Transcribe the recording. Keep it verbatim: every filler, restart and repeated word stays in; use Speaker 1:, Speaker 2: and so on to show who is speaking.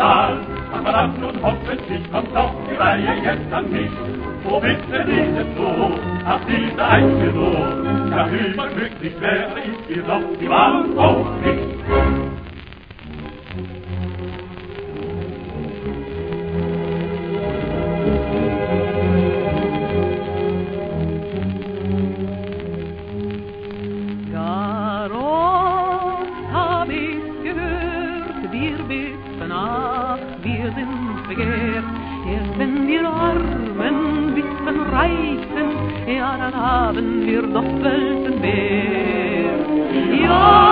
Speaker 1: Egal, ach verdammt und hoffentlich kommt doch die Reihe jetzt an mich. Wo bitte dieses so, ach diese Einzelung, ja überglücklich wäre ich jedoch die Wahl auch nicht.
Speaker 2: Gar oft hab ich gehört, wir bitten, ach, wir sind begehrt. Erst wenn wir Armen wissen reich sind, ja, dann haben wir doch Welten mehr. Ja,